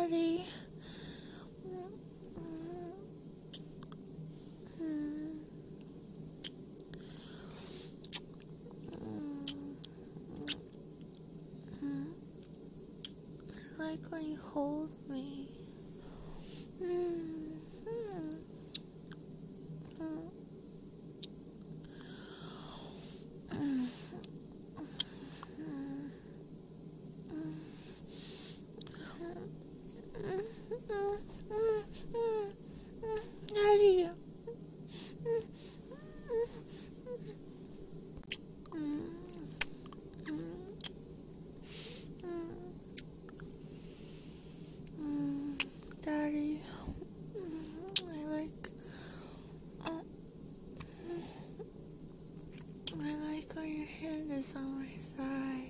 Daddy. I like when you hold me. Daddy. Daddy, I like when your hand is on my thigh.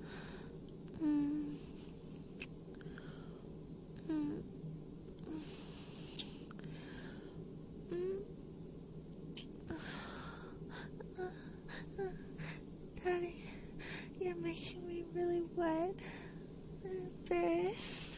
Daddy, you're making me really wet. I'm embarrassed.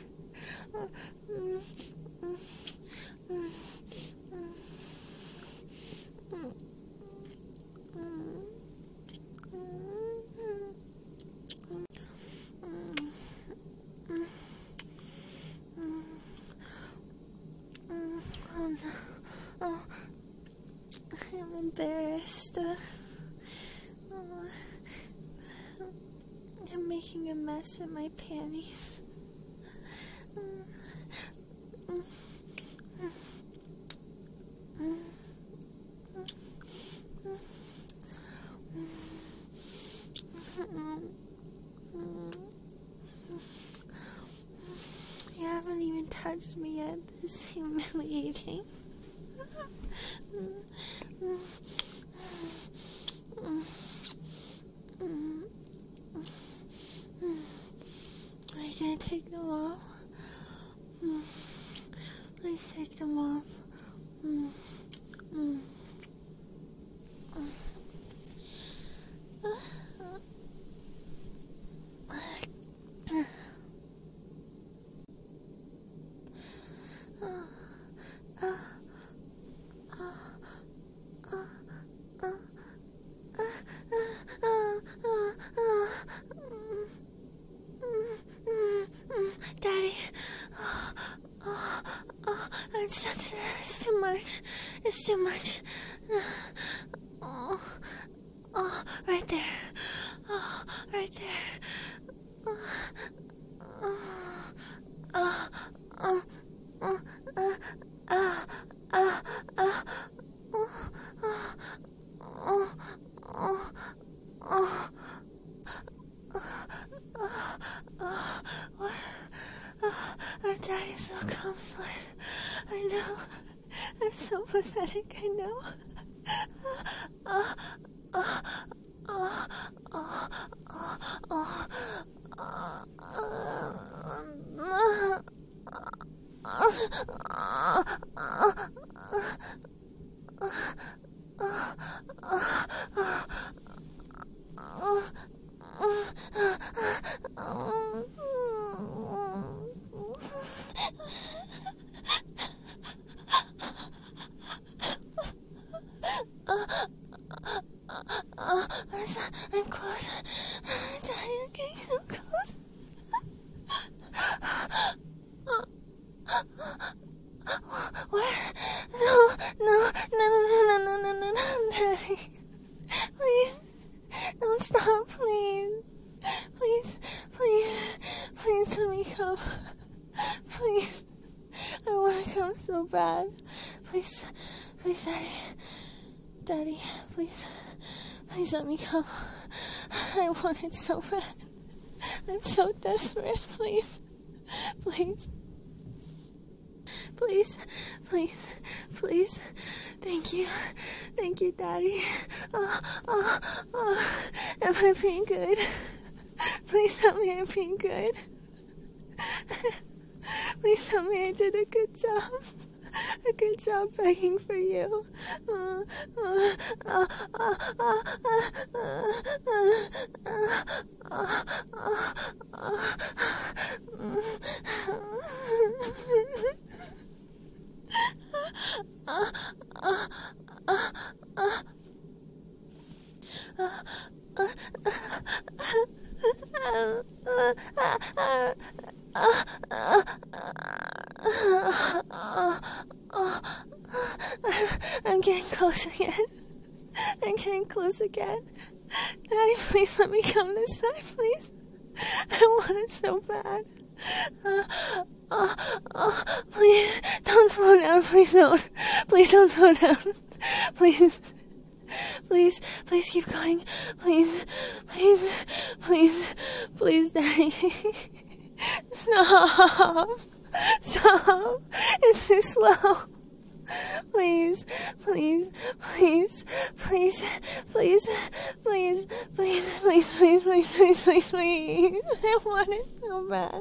Oh, I'm embarrassed. I'm making a mess in my panties. You haven't even touched me yet. This is humiliating. Are you gonna take them off? Please take them off. Daddy, I'm sensitive. It's too much. It's too much. Right there. Right there. I'm dying so calm, Slide. I know. I'm so pathetic, I know. I'm close. I'm getting so close. What? No, Daddy. Please, don't stop, please. Please let me come. Please, I want to come so bad. Please, Daddy, please let me come. I want it so bad. I'm so desperate. Please. Thank you, Daddy. Am I being good? Please tell me I'm being good. Please tell me I did a good job begging for you. I'm getting close again. I'm getting close again. Daddy, please let me come this time, please. I want it so bad. Please, don't slow down. Please don't. Please don't slow down. Please. Please, please keep going. Please, please, please, please, Daddy. Stop. Stop. It's too slow. Please, please, please, please, please, please, please, please, please, please, please, please, please. I want it so bad.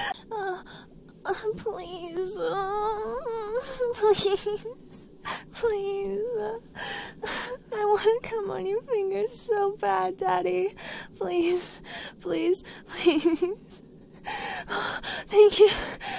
Please, please, please. I want to come on your fingers so bad, Daddy. Please, please, please. Thank you.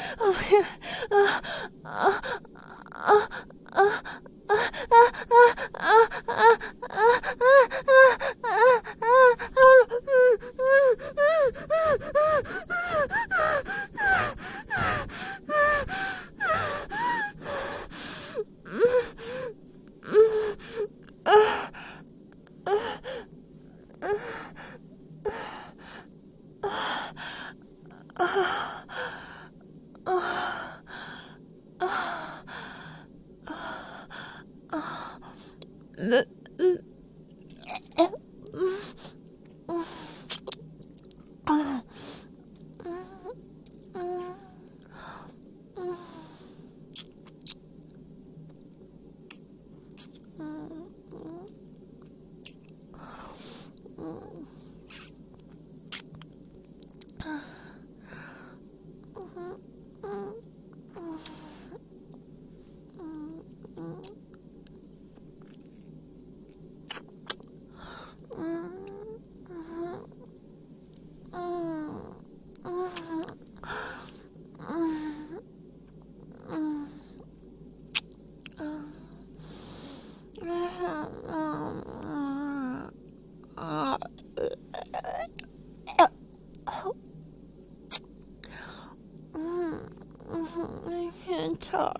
I can't talk.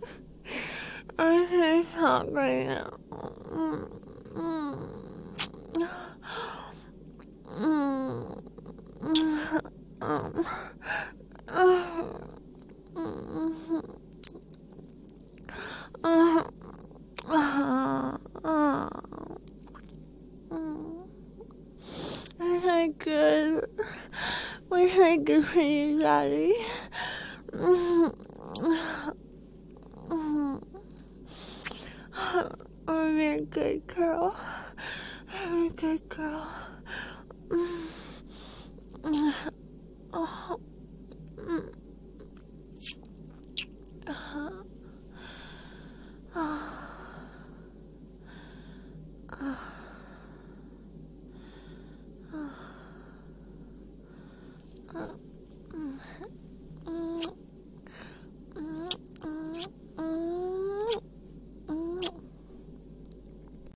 I can't talk right now. Wish I could for you, Daddy. I'm a good girl. I'm a good girl.